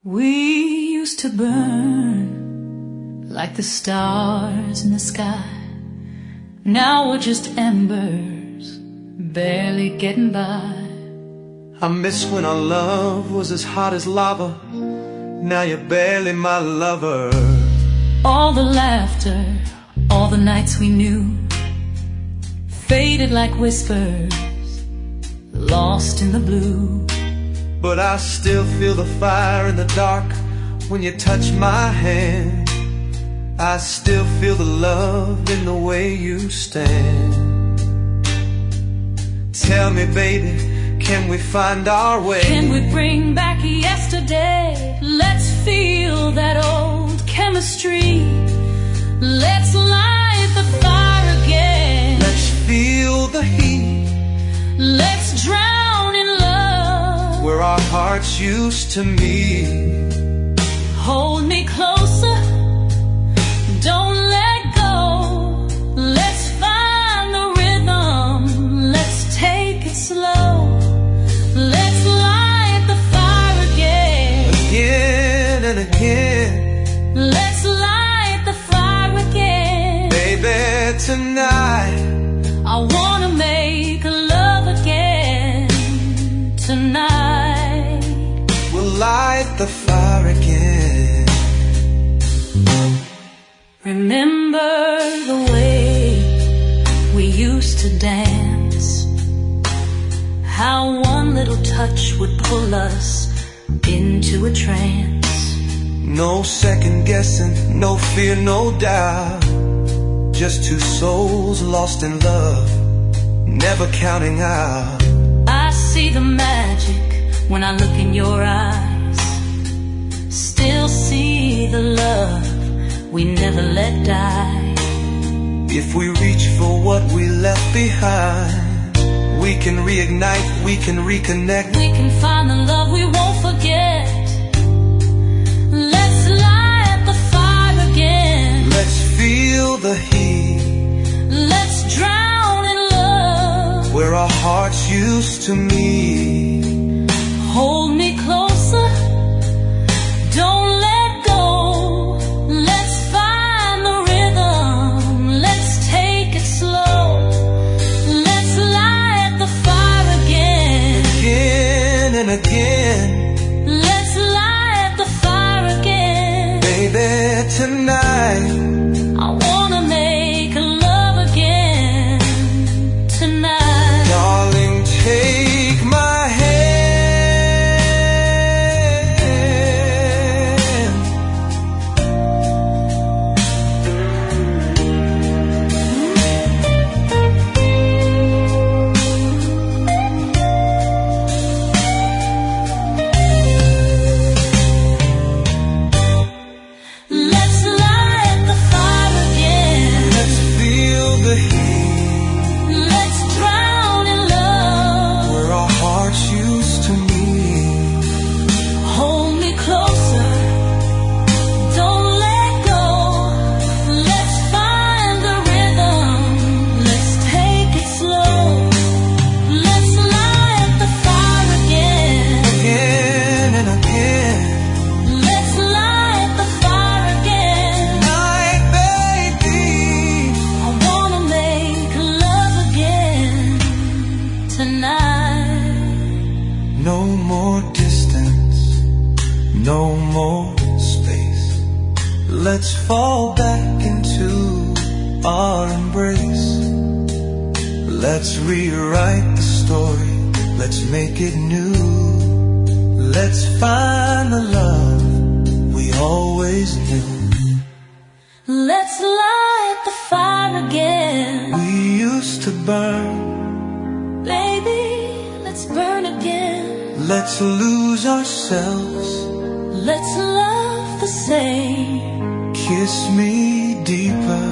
We used to burn like the stars in the sky. Now we're just embers, barely getting by. I miss when our love was as hot as lava. Now you're barely my lover. All the laughter, all the nights we knew, faded like whispers, lost in the blue. But I still feel the fire in the dark when you touch my hand. I still feel the love in the way you stand. Tell me, baby, can we find our way? Can we bring back yesterday? Let's feel that old chemistry. Let's light the fire again. Let's feel the heat. Let's drown in love where our hearts used to meet. Hold me closer, don't let go. Let's find the rhythm, let's take it slow. Let's light the fire again. Again and again. Let's light the fire again. Baby, tonight I wanna make love again. Tonight we'll light the fire again. Remember the way we used to dance, how one little touch would pull us into a trance. No second guessing, no fear, no doubt. Just two souls lost in love, never counting out. I see the magic when I look in your eyes. Still see the love we never let die. If we reach for what we left behind, we can reignite, we can reconnect. We can find the love we won't forget. Let's light the fire again. Let's feel the heat. Let's drown in love where our hearts used to meet. Hold me closer, don't let go. Let's find the rhythm, let's take it slow. Let's light the fire again. Again and again. Let's light the fire again. Baby, tonight I wanna make love again. Tonight, darling, take my hand. let's light the fire again. Let's feel the heat Let's drown in love where our hearts used to meet. Hold me closer, don't let go. Let's find the rhythm, let's take it slow. Let's light the fire again. Again and again. Let's light the fire again. Night, baby. I wanna make love again. Tonight, No more distance, no more space. Let's fall back into our embrace. Let's rewrite the story, let's make it new. Let's find the love we always knew. let's light the fire again. We used to burn, Baby, let's burn again. let's lose ourselves. Let's love the same. Kiss me deeper.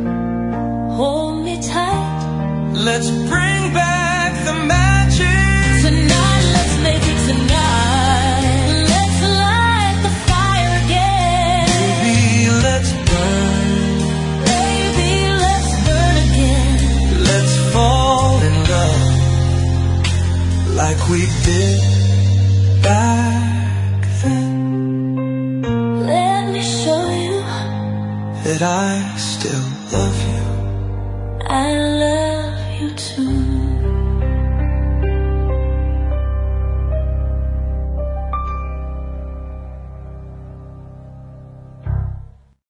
Hold me tight. Let's bring back the magic. Tonight, let's make it tonight. Let's light the fire again. Baby, let's burn. Baby, let's burn again. Let's fall in love like we did back then. that I still love you. I love you too.